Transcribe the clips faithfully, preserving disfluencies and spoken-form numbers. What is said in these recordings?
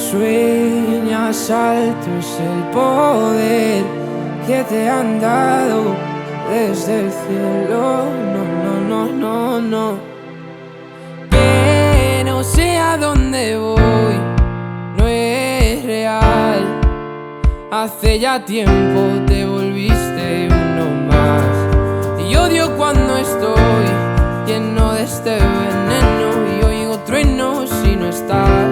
sueñas alto es el poder que te han dado desde el cielo. No, no, no, no, no. Que no sé a dónde voy, no es real. Hace ya tiempo te volviste uno más. Y odio cuando estoy lleno de este veneno y oigo truenos si no estás.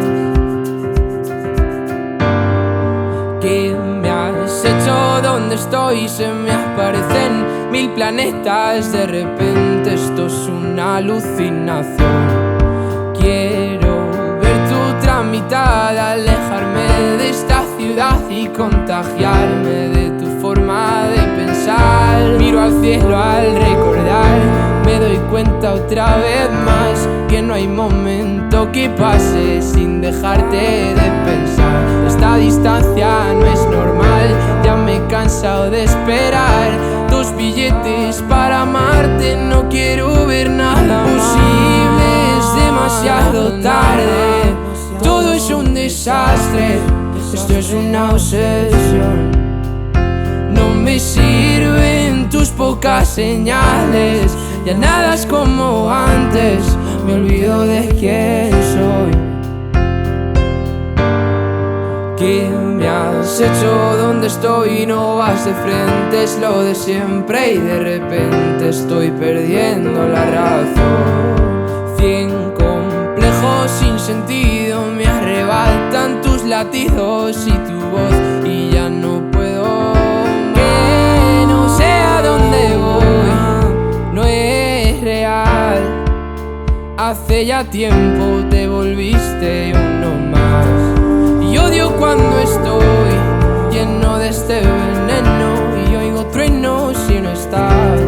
¿Qué me has hecho? ¿Dónde estoy? Se me aparecen mil planetas. De repente esto es una alucinación. Quiero ver tu otra mitad, alejarme de esta ciudad y contagiarme de tu forma de pensar. Miro al cielo al recordar, me doy cuenta otra vez más que no hay momento que pase sin dejarte de pensar. Esta distancia no es normal, ya me he cansado de esperar. Dos billetes para amarte, no quiero ver nada posible, es demasiado tarde. Todo es un desastre, esto es una obsesión. No me sirven tus pocas señales, ya nada es como antes, me olvido de quién soy. ¿Qué me has hecho? ¿Dónde estoy? No vas de frente, es lo de siempre y de repente estoy perdiendo la razón. Cien complejos sin sentido me arrebatan tus latidos y tu voz y ya no puedo. Que no sé a dónde voy, no es real. Hace ya tiempo te volviste uno más. Y odio cuando estoy lleno de este veneno y oigo truenos si no estás.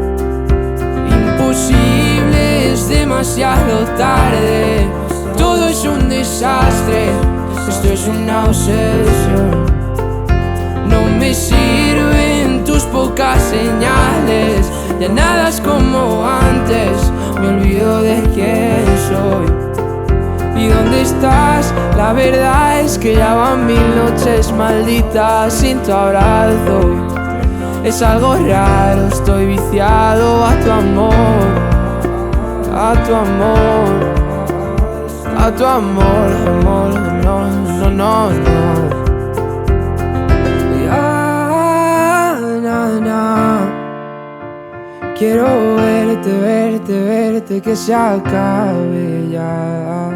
Imposible, es demasiado tarde. Todo es un desastre, esto es una obsesión. No me sirven tus pocas señales, ya nada es como antes, me olvido de quién soy. ¿Y dónde estás? La verdad es que ya van mil noches malditas sin tu abrazo. Es algo raro, estoy viciado a tu amor, a tu amor, a tu amor, amor, no, no, no, no. Ya, na, na. Quiero verte, verte, verte, que se acabe ya.